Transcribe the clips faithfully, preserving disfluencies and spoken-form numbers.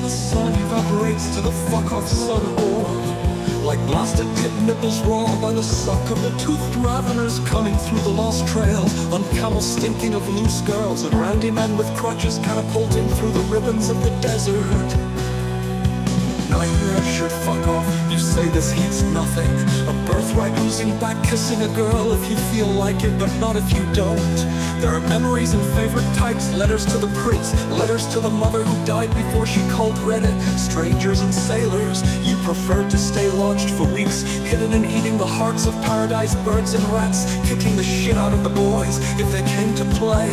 the sun evaporates to the fuck-off sun hole. Like blasted pit nipples raw by the suck of the toothed raveners coming through the lost trail, on camels stinking of loose girls and randy men with crutches catapulting through the ribbons of the desert. Nightmare should fuck off, you say this heat's nothing. A birthright losing back, kissing a girl if you feel like it, but not if you don't. There are memories and favorite types, letters to the prince, letters to the mother who died before she called Reddit. Strangers and sailors, you preferred to stay launched for weeks, hidden and eating the hearts of paradise birds and rats, kicking the shit out of the boys if they came to play.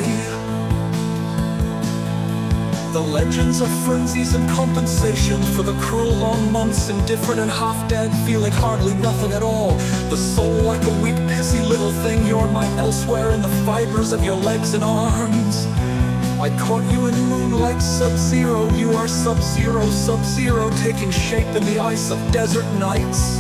The legends of frenzies and compensation for the cruel long months, indifferent and half-dead, feeling hardly nothing at all. The soul like a weak, pissy little thing, you're my elsewhere in the fibers of your legs and arms. I caught you in moonlight sub-zero, you are sub-zero, sub-zero, taking shape in the ice of desert nights.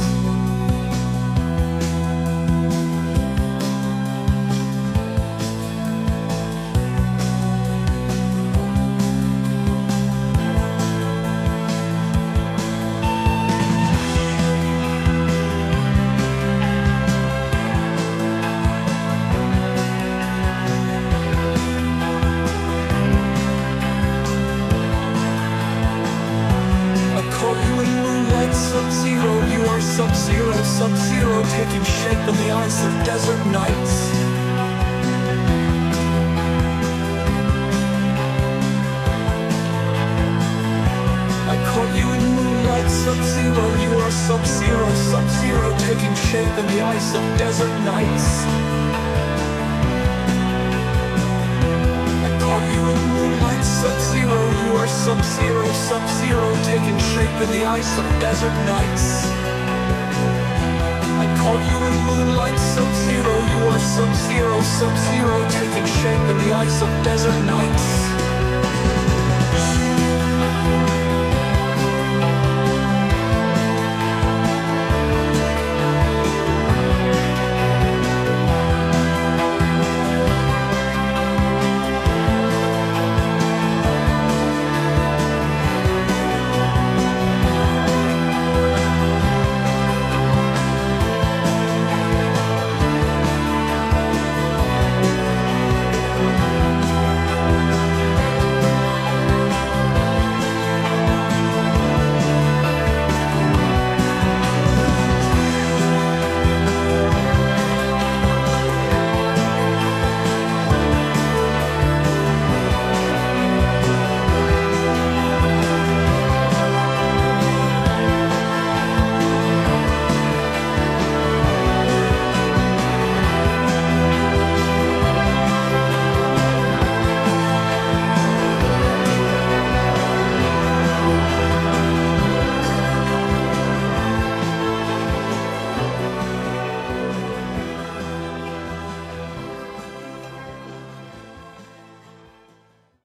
Sub-zero, you are sub-zero, sub-zero, taking shape in the ice of desert nights. I caught you in moonlight sub-zero, you are sub-zero, sub-zero, taking shape in the ice of desert nights. I caught you in moonlight sub-zero, you are sub-zero, sub-zero, taking shape in the ice of desert nights. I caught you in moonlight sub-zero, you are sub-zero, sub-zero, taking shape in the ice of desert nights.